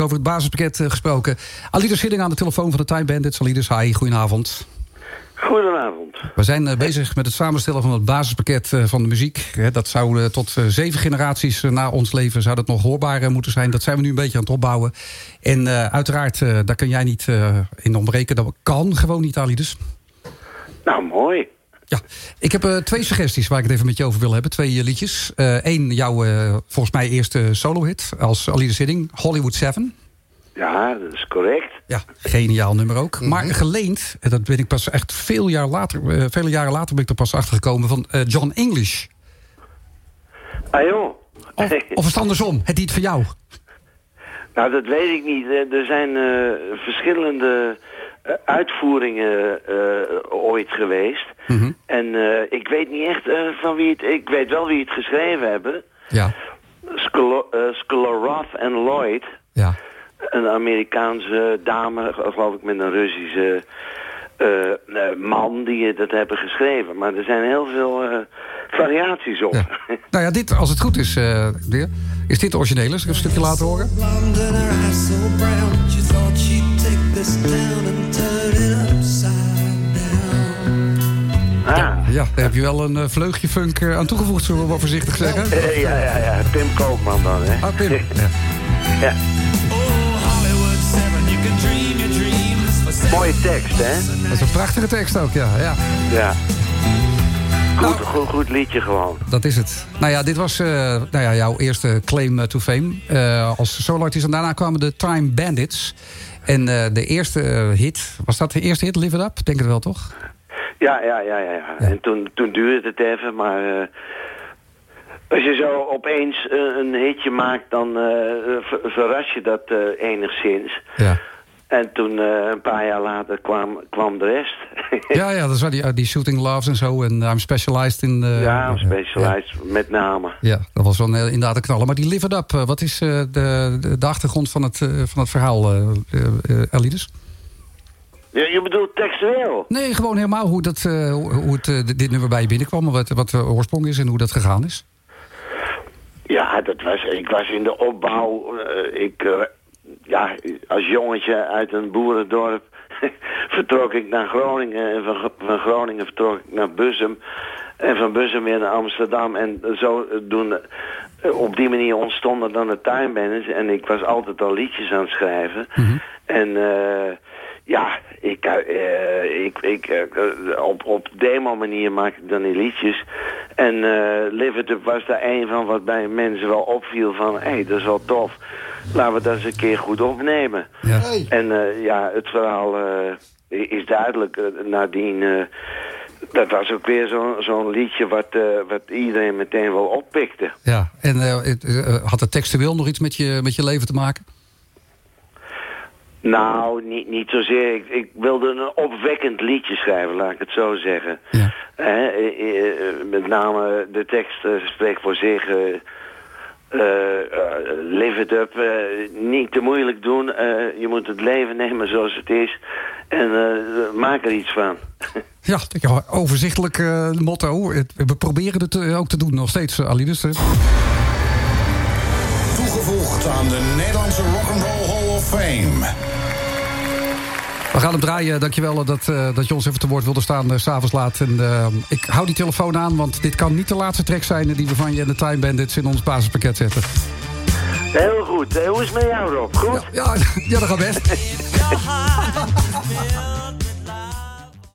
Over het basispakket gesproken. Alides Hidding aan de telefoon van de Time Bandits. Alides, hi, goedenavond. Goedenavond. We zijn bezig met het samenstellen van het basispakket van de muziek. Dat zou tot 7 generaties na ons leven zou dat nog hoorbaar moeten zijn. Dat zijn we nu een beetje aan het opbouwen. En uiteraard, daar kun jij niet in ontbreken. Dat kan gewoon niet, Alides. Nou, mooi. Ja, ik heb 2 suggesties waar ik het even met je over wil hebben. 2 liedjes. Eén, jouw volgens mij eerste solo-hit als Alides Hidding, Hollywood 7. Ja, dat is correct. Ja, geniaal nummer ook. Mm-hmm. Maar geleend, dat ben ik pas echt vele jaren later ben ik er pas achtergekomen van John English. Ah joh. Of is het andersom, het lied van jou? Nou, dat weet ik niet. Er zijn verschillende uitvoeringen ooit geweest. Mm-hmm. En ik weet niet echt van wie het... Ik weet wel wie het geschreven hebben. Ja. Sklarov en Lloyd. Ja. Een Amerikaanse dame, geloof ik, met een Russische man die dat hebben geschreven. Maar er zijn heel veel variaties op. Ja. Nou ja, dit, als het goed is, is dit de originele? Zal ik een stukje laten horen? Ja, daar heb je wel een vleugje funk aan toegevoegd, zullen we wel voorzichtig zeggen. Ja. Pim Koopman dan, hè. Ah, Pim. Ja. Mooie tekst, hè? Dat is een prachtige tekst ook, ja. Goed liedje gewoon. Dat is het. Nou ja, dit was jouw eerste claim to fame als solo-artiest. En daarna kwamen de Time Bandits. En de eerste hit, was dat de eerste hit, Live It Up? Denk het wel, toch? Ja. En toen duurde het even, maar... Als je zo opeens een hitje maakt, dan verras je dat enigszins. Ja. En toen, een paar jaar later, kwam de rest. ja, dat is wel die Shooting Loves en zo. En I'm Specialized in... I'm Specialized, met name. Ja, dat was wel inderdaad een knaller. Maar die Live It Up, wat is de achtergrond van het verhaal, Alides? Ja, je bedoelt textueel? Nee, gewoon helemaal hoe dit nummer bij je binnenkwam. Wat de oorsprong is en hoe dat gegaan is. Ja, ik was in de opbouw. Als jongetje uit een boerendorp vertrok ik naar Groningen. En van Groningen vertrok ik naar Bussum. En van Bussum weer naar Amsterdam. En zodoende, op die manier ontstonden dan de Time Bandits. En ik was altijd al liedjes aan het schrijven. Mm-hmm. En op demo-manier maak ik dan die liedjes. En Live It Up was daar een van wat bij mensen wel opviel van... dat is wel tof. Laten we dat eens een keer goed opnemen. Ja. En het verhaal is duidelijk. Nadien, dat was ook weer zo'n liedje wat iedereen meteen wel oppikte. Ja, en had het textueel nog iets met je leven te maken? Nou, niet zozeer. Ik wilde een opwekkend liedje schrijven, laat ik het zo zeggen. Ja. Met name de tekst spreekt voor zich. Live it up. Niet te moeilijk doen. Je moet het leven nemen zoals het is. En maak er iets van. Ja, overzichtelijk motto. We proberen het ook te doen nog steeds, Alides. Toegevoegd aan de Nederlandse Rock'n'Roll Hall of Fame. We gaan hem draaien. Dankjewel dat je ons even te woord wilde staan 's avonds laat. En ik hou die telefoon aan, want dit kan niet de laatste track zijn die we van je en de Time Bandits in ons basispakket zetten. Heel goed. Hoe is het met jou, Rob? Goed? Ja, dat gaat best.